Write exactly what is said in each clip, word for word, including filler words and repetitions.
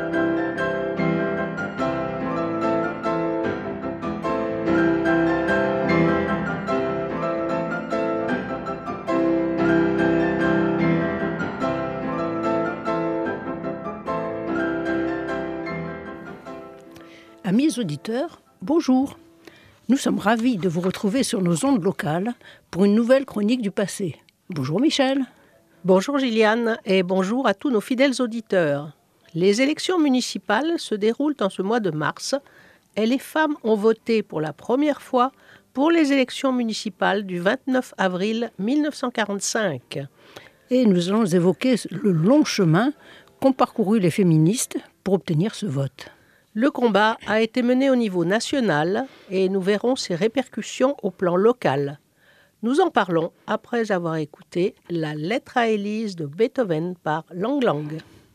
Amis auditeurs, bonjour. Nous sommes ravis de vous retrouver sur nos ondes locales pour une nouvelle chronique du passé. Bonjour Michel. Bonjour Gilliane et bonjour à tous nos fidèles auditeurs. Les élections municipales se déroulent en ce mois de mars et les femmes ont voté pour la première fois pour les élections municipales du vingt-neuf avril mille neuf cent quarante-cinq. Et nous allons évoquer le long chemin qu'ont parcouru les féministes pour obtenir ce vote. Le combat a été mené au niveau national et nous verrons ses répercussions au plan local. Nous en parlons après avoir écouté la Lettre à Élise de Beethoven par Lang Lang.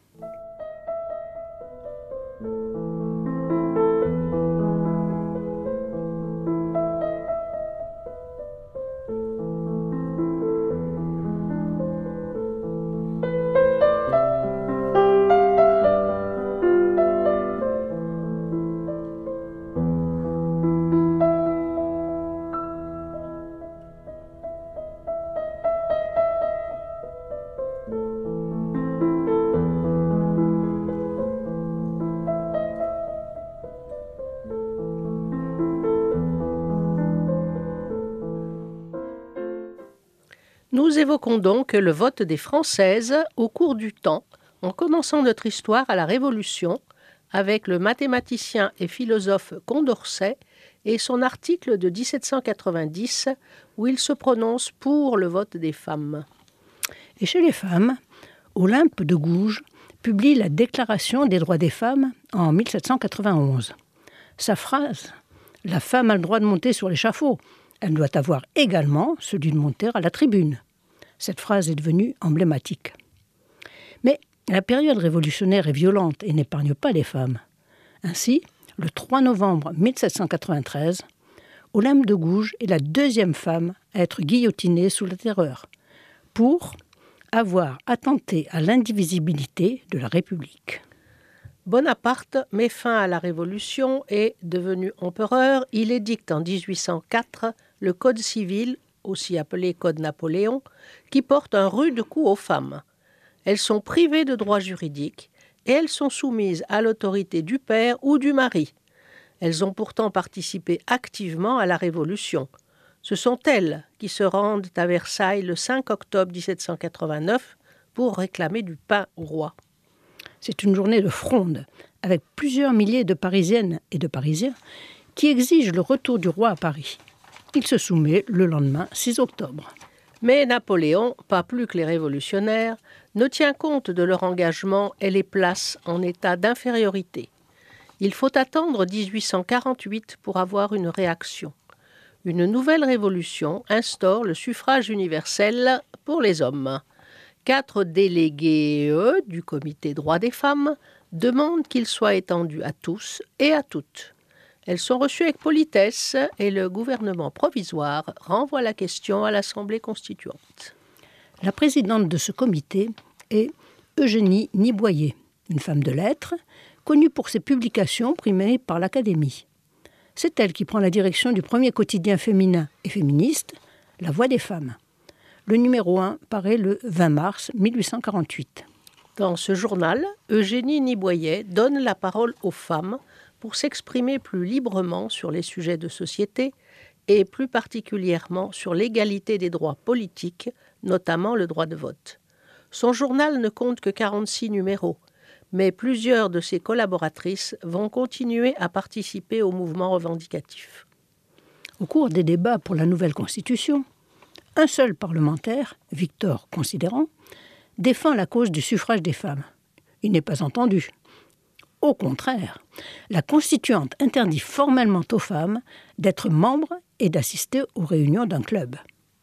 Nous évoquons donc le vote des Françaises au cours du temps, en commençant notre histoire à la Révolution, avec le mathématicien et philosophe Condorcet et son article de dix-sept cent quatre-vingt-dix, où il se prononce pour le vote des femmes. Et chez les femmes, Olympe de Gouges publie la Déclaration des droits des femmes en mille sept cent quatre-vingt-onze. Sa phrase « La femme a le droit de monter sur l'échafaud. Elle doit avoir également celui de monter à la tribune. » Cette phrase est devenue emblématique. Mais la période révolutionnaire est violente et n'épargne pas les femmes. Ainsi, le trois novembre mille sept cent quatre-vingt-treize, Olympe de Gouges est la deuxième femme à être guillotinée sous la Terreur, pour avoir attenté à l'indivisibilité de la République. Bonaparte met fin à la Révolution et, devenu empereur, il édicte en dix-huit cent quatre le Code civil, aussi appelé Code Napoléon, qui porte un rude coup aux femmes. Elles sont privées de droits juridiques et elles sont soumises à l'autorité du père ou du mari. Elles ont pourtant participé activement à la Révolution. Ce sont elles qui se rendent à Versailles le cinq octobre dix-sept cent quatre-vingt-neuf pour réclamer du pain au roi. C'est une journée de fronde, avec plusieurs milliers de Parisiennes et de Parisiens qui exigent le retour du roi à Paris. Il se soumet le lendemain six octobre. Mais Napoléon, pas plus que les révolutionnaires, ne tient compte de leur engagement et les place en état d'infériorité. Il faut attendre dix-huit cent quarante-huit pour avoir une réaction. Une nouvelle révolution instaure le suffrage universel pour les hommes. Quatre délégués eux, du comité droits des femmes demandent qu'il soit étendu à tous et à toutes. Elles sont reçues avec politesse et le gouvernement provisoire renvoie la question à l'Assemblée constituante. La présidente de ce comité est Eugénie Niboyer, une femme de lettres, connue pour ses publications primées par l'Académie. C'est elle qui prend la direction du premier quotidien féminin et féministe, La Voix des femmes. Le numéro un paraît le vingt mars mille huit cent quarante-huit. Dans ce journal, Eugénie Niboyer donne la parole aux femmes pour s'exprimer plus librement sur les sujets de société et plus particulièrement sur l'égalité des droits politiques, notamment le droit de vote. Son journal ne compte que quarante-six numéros, mais plusieurs de ses collaboratrices vont continuer à participer au mouvement revendicatif. Au cours des débats pour la nouvelle Constitution, un seul parlementaire, Victor Considérant, défend la cause du suffrage des femmes. Il n'est pas entendu. Au contraire, la Constituante interdit formellement aux femmes d'être membres et d'assister aux réunions d'un club.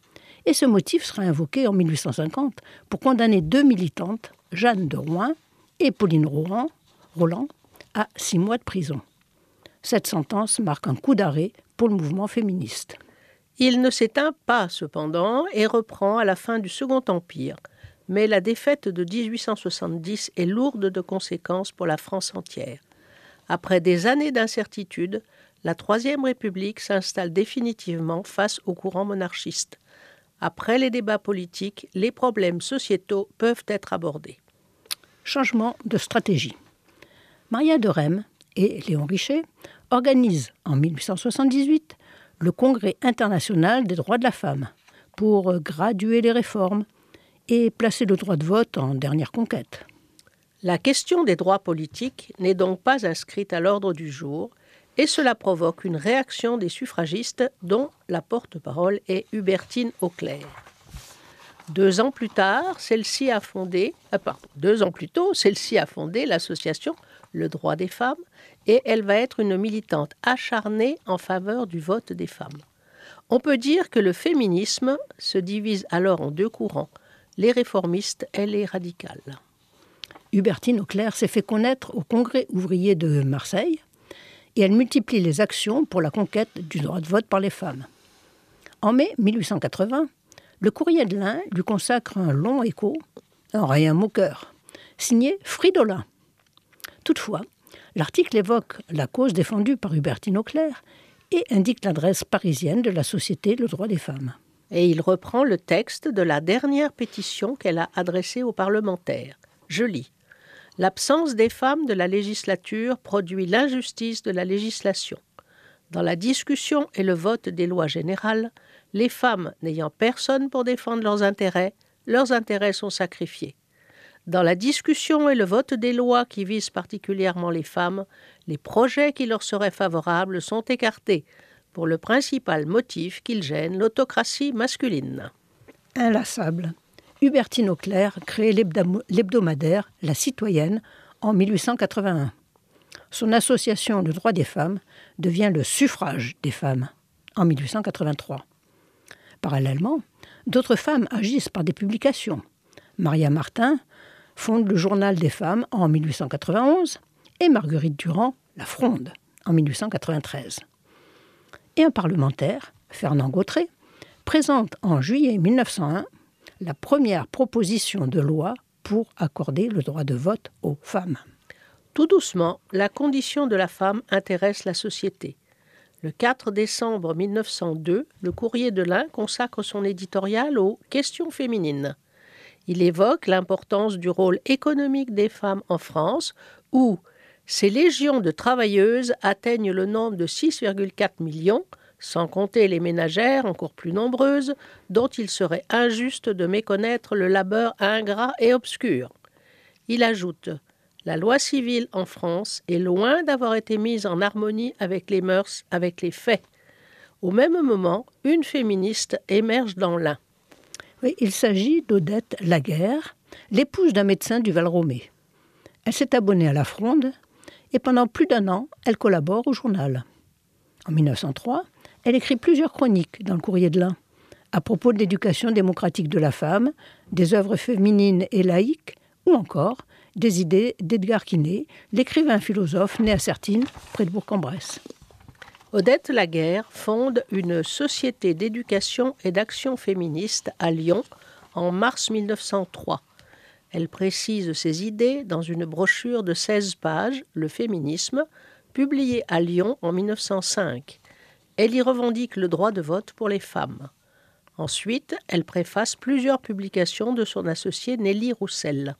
Et ce motif sera invoqué en mille huit cent cinquante pour condamner deux militantes, Jeanne de Rouen et Pauline Roland, Roland, à six mois de prison. Cette sentence marque un coup d'arrêt pour le mouvement féministe. Il ne s'éteint pas, cependant, et reprend à la fin du Second Empire. mais la défaite de dix-huit cent soixante-dix est lourde de conséquences pour la France entière. Après des années d'incertitude, la Troisième République s'installe définitivement face au courant monarchiste. Après les débats politiques, les problèmes sociétaux peuvent être abordés. Changement de stratégie. Maria de Rème et Léon Richer organisent en mille huit cent soixante-dix-huit le Congrès international des droits de la femme pour graduer les réformes et placer le droit de vote en dernière conquête. La question des droits politiques n'est donc pas inscrite à l'ordre du jour et cela provoque une réaction des suffragistes dont la porte-parole est Hubertine Auclair. Deux ans plus tard, celle-ci a fondé, euh, pardon, deux ans plus tôt, celle-ci a fondé l'association Le Droit des Femmes et elle va être une militante acharnée en faveur du vote des femmes. On peut dire que le féminisme se divise alors en deux courants, les réformistes et les radicales. Hubertine Auclair s'est fait connaître au Congrès ouvrier de Marseille et elle multiplie les actions pour la conquête du droit de vote par les femmes. En mai mille huit cent quatre-vingts, le Courrier de l'Ain lui consacre un long écho, un rien moqueur, signé Fridolin. Toutefois, l'article évoque la cause défendue par Hubertine Auclair et indique l'adresse parisienne de la Société Le Droit des Femmes. Et il reprend le texte de la dernière pétition qu'elle a adressée aux parlementaires. Je lis. « L'absence des femmes de la législature produit l'injustice de la législation. Dans la discussion et le vote des lois générales, les femmes n'ayant personne pour défendre leurs intérêts, leurs intérêts sont sacrifiés. Dans la discussion et le vote des lois qui visent particulièrement les femmes, les projets qui leur seraient favorables sont écartés pour le principal motif qu'ils gênent l'autocratie masculine. » Inlassable, Hubertine Auclair crée l'hebdomadaire La Citoyenne en mille huit cent quatre-vingt-un. Son association Le Droit des Femmes devient le Suffrage des femmes en mille huit cent quatre-vingt-trois. Parallèlement, d'autres femmes agissent par des publications. Maria Martin fonde le Journal des femmes en mille huit cent quatre-vingt-onze et Marguerite Durand La Fronde en mille huit cent quatre-vingt-treize. Et un parlementaire, Fernand Gautret, présente en juillet mille neuf cent un la première proposition de loi pour accorder le droit de vote aux femmes. Tout doucement, la condition de la femme intéresse la société. Le quatre décembre mille neuf cent deux, le Courrier de l'Ain consacre son éditorial aux questions féminines. Il évoque l'importance du rôle économique des femmes en France, où ces légions de travailleuses atteignent le nombre de six virgule quatre millions, sans compter les ménagères encore plus nombreuses, dont il serait injuste de méconnaître le labeur ingrat et obscur. Il ajoute « La loi civile en France est loin d'avoir été mise en harmonie avec les mœurs, avec les faits. » Au même moment, une féministe émerge dans l'Ain. Oui, il s'agit d'Odette Laguerre, l'épouse d'un médecin du Val-Romé. Elle s'est abonnée à La Fronde et pendant plus d'un an, elle collabore au journal. En mille neuf cent trois, elle écrit plusieurs chroniques dans le Courrier de l'Ain à propos de l'éducation démocratique de la femme, des œuvres féminines et laïques ou encore des idées d'Edgar Quinet, l'écrivain philosophe né à Sertines, près de Bourg-en-Bresse. Odette Laguerre fonde une société d'éducation et d'action féministe à Lyon en mars mille neuf cent trois. Elle précise ses idées dans une brochure de seize pages, Le féminisme, publiée à Lyon en mille neuf cent cinq. Elle y revendique le droit de vote pour les femmes. Ensuite, elle préface plusieurs publications de son associée Nelly Roussel.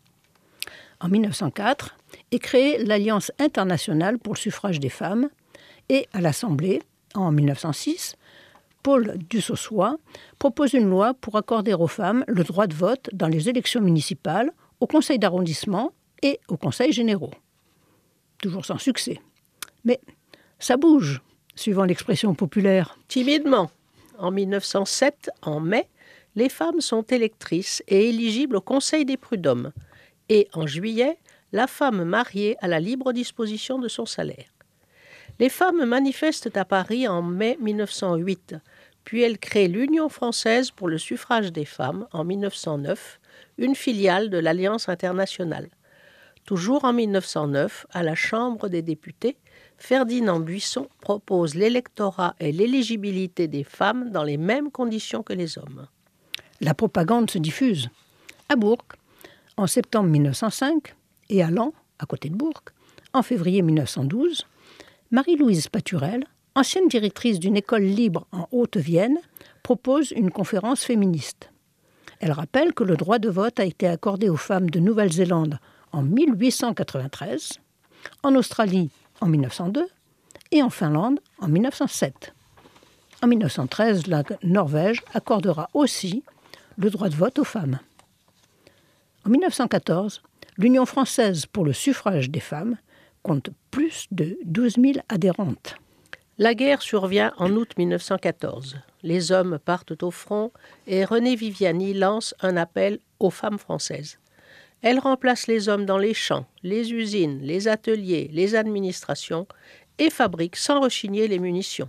En mille neuf cent quatre est créée l'Alliance internationale pour le suffrage des femmes et à l'Assemblée, en mille neuf cent six, Paul Dussossois propose une loi pour accorder aux femmes le droit de vote dans les élections municipales, au conseil d'arrondissement et au conseil généraux. Toujours sans succès. Mais ça bouge, suivant l'expression populaire. Timidement. En mille neuf cent sept, en mai, les femmes sont électrices et éligibles au conseil des prud'hommes. Et en juillet, la femme mariée a la libre disposition de son salaire. Les femmes manifestent à Paris en mai mille neuf cent huit, puis elles créent l'Union française pour le suffrage des femmes en mille neuf cent neuf, une filiale de l'Alliance internationale. Toujours en mille neuf cent neuf, à la Chambre des députés, Ferdinand Buisson propose l'électorat et l'éligibilité des femmes dans les mêmes conditions que les hommes. La propagande se diffuse. À Bourg, En septembre mille neuf cent cinq, et à Laon, à côté de Bourg, en février mille neuf cent douze, Marie-Louise Paturel, ancienne directrice d'une école libre en Haute-Vienne, propose une conférence féministe. Elle rappelle que le droit de vote a été accordé aux femmes de Nouvelle-Zélande en mille huit cent quatre-vingt-treize, en Australie en mille neuf cent deux et en Finlande en mille neuf cent sept. En mille neuf cent treize, la Norvège accordera aussi le droit de vote aux femmes. En mille neuf cent quatorze, l'Union française pour le suffrage des femmes compte plus de douze mille adhérentes. La guerre survient en août mille neuf cent quatorze. Les hommes partent au front et René Viviani lance un appel aux femmes françaises. Elle remplace les hommes dans les champs, les usines, les ateliers, les administrations et fabrique sans rechigner les munitions.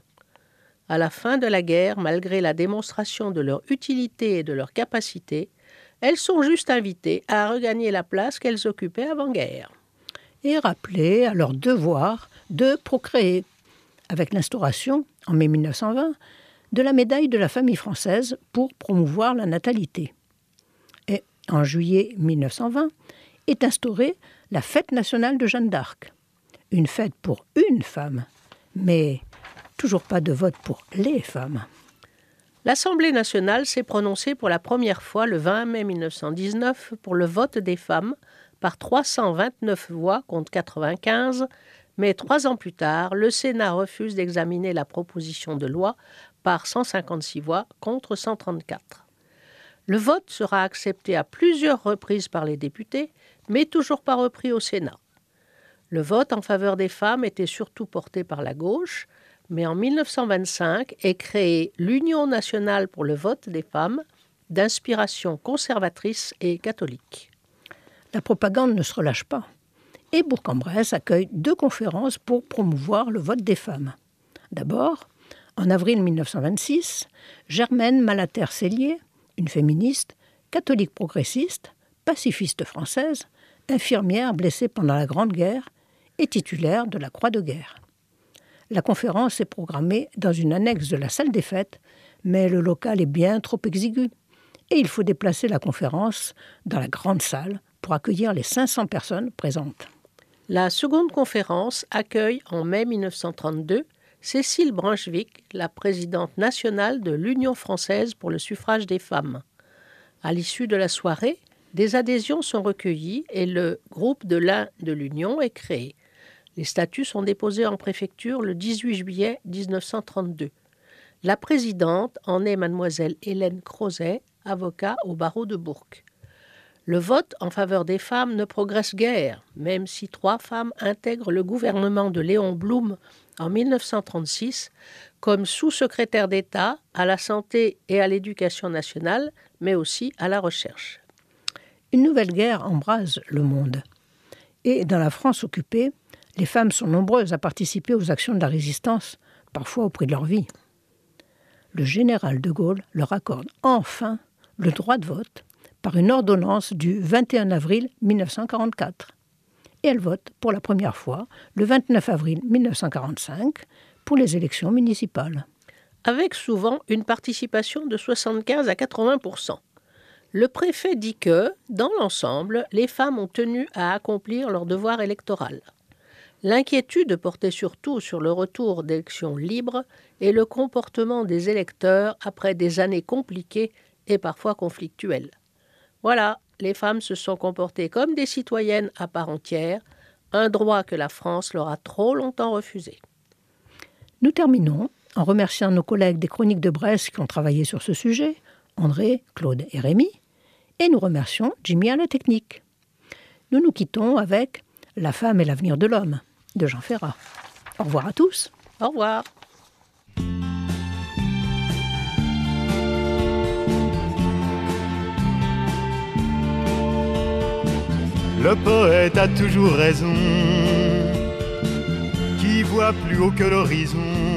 À la fin de la guerre, malgré la démonstration de leur utilité et de leur capacité, elles sont juste invitées à regagner la place qu'elles occupaient avant-guerre. Et rappelées à leur devoir de procréer, avec l'instauration, en mai mille neuf cent vingt, de la médaille de la famille française pour promouvoir la natalité. Et en juillet mille neuf cent vingt est instaurée la fête nationale de Jeanne d'Arc. Une fête pour une femme, mais toujours pas de vote pour les femmes. L'Assemblée nationale s'est prononcée pour la première fois le vingt mai mille neuf cent dix-neuf pour le vote des femmes par trois cent vingt-neuf voix contre quatre-vingt-quinze, mais trois ans plus tard, le Sénat refuse d'examiner la proposition de loi par cent cinquante-six voix contre cent trente-quatre. Le vote sera accepté à plusieurs reprises par les députés, mais toujours pas repris au Sénat. Le vote en faveur des femmes était surtout porté par la gauche, mais en mille neuf cent vingt-cinq est créée l'Union nationale pour le vote des femmes, d'inspiration conservatrice et catholique. La propagande ne se relâche pas. Et Bourg-en-Bresse accueille deux conférences pour promouvoir le vote des femmes. D'abord, en avril mille neuf cent vingt-six, Germaine Malater-Cellier, une féministe, catholique progressiste, pacifiste française, infirmière blessée pendant la Grande Guerre et titulaire de la Croix de guerre. La conférence est programmée dans une annexe de la salle des fêtes, mais le local est bien trop exigu et il faut déplacer la conférence dans la grande salle pour accueillir les cinq cents personnes présentes. La seconde conférence accueille en mai mille neuf cent trente-deux Cécile Brunschvicg, la présidente nationale de l'Union française pour le suffrage des femmes. À l'issue de la soirée, des adhésions sont recueillies et le groupe de l'Ain de l'Union est créé. Les statuts sont déposés en préfecture le dix-huit juillet mille neuf cent trente-deux. La présidente en est mademoiselle Hélène Crozet, avocat au barreau de Bourg. Le vote en faveur des femmes ne progresse guère, même si trois femmes intègrent le gouvernement de Léon Blum en mille neuf cent trente-six comme sous-secrétaire d'État à la santé et à l'éducation nationale, mais aussi à la recherche. Une nouvelle guerre embrase le monde. Et dans la France occupée, les femmes sont nombreuses à participer aux actions de la résistance, parfois au prix de leur vie. Le général de Gaulle leur accorde enfin le droit de vote par une ordonnance du vingt et un avril mille neuf cent quarante-quatre. Et elle vote pour la première fois le vingt-neuf avril mille neuf cent quarante-cinq pour les élections municipales. Avec souvent une participation de soixante-quinze à quatre-vingts pour cent. Le préfet dit que, dans l'ensemble, les femmes ont tenu à accomplir leur devoir électoral. L'inquiétude portait surtout sur le retour d'élections libres et le comportement des électeurs après des années compliquées et parfois conflictuelles. Voilà, les femmes se sont comportées comme des citoyennes à part entière, un droit que la France leur a trop longtemps refusé. Nous terminons en remerciant nos collègues des Chroniques de Bresse qui ont travaillé sur ce sujet, André, Claude et Rémi, et nous remercions Jimmy à la technique. Nous nous quittons avec « La femme et l'avenir de l'homme » de Jean Ferrat. Au revoir à tous. Au revoir. Le poète a toujours raison, qui voit plus haut que l'horizon,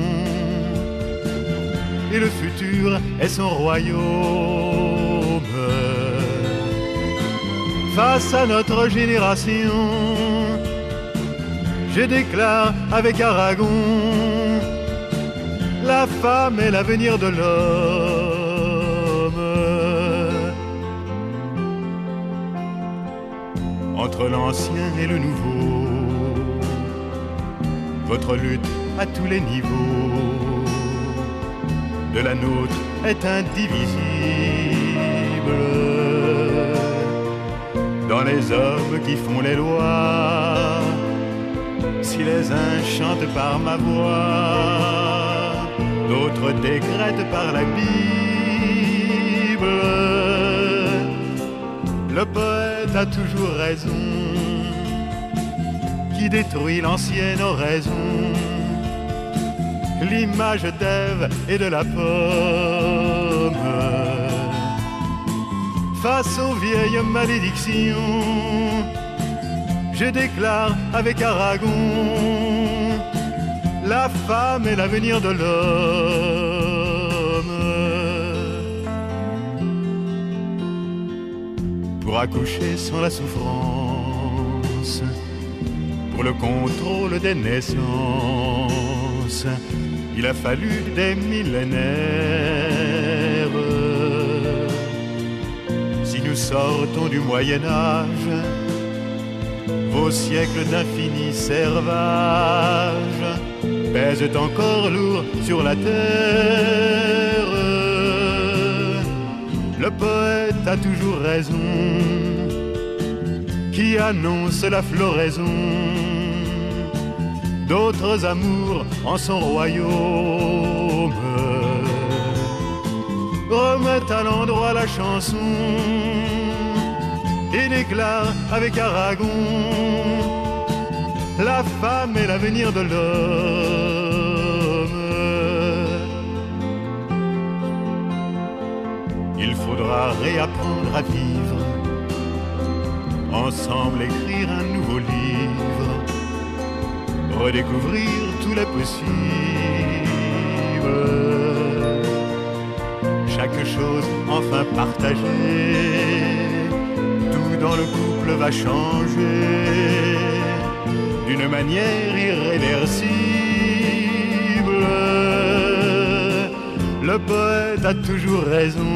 et le futur est son royaume. Face à notre génération, je déclare avec Aragon, la femme est l'avenir de l'homme. entre l'ancien et le nouveau. Votre lutte à tous les niveaux de la nôtre est indivisible. Dans les hommes qui font les lois, si les uns chantent par ma voix, d'autres décrètent par la Bible. Le poète a toujours raison, qui détruit l'ancienne oraison, l'image d'Ève et de la pomme. Face aux vieilles malédictions, je déclare avec Aragon, la femme est l'avenir de l'homme. Pour accoucher sans la souffrance, pour le contrôle des naissances, il a fallu des millénaires. Si nous sortons du Moyen-Âge, vos siècles d'infini servage pèsent encore lourd sur la terre. Le poète a toujours raison, qui annonce la floraison d'autres amours en son royaume. Remettent à l'endroit la chanson et déclare avec Aragon, la femme est l'avenir de l'homme. Il faudra réapprendre à vivre, ensemble écrire un nouveau livre, redécouvrir tous les possibles. Chaque chose enfin partagée, tout dans le couple va changer d'une manière irréversible. Le poète a toujours raison,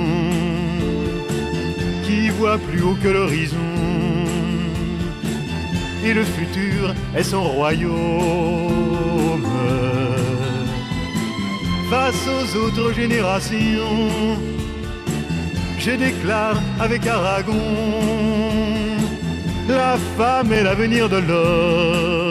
qui voit plus haut que l'horizon, et le futur est son royaume. Face aux autres générations, je déclare avec Aragon, la femme est l'avenir de l'homme.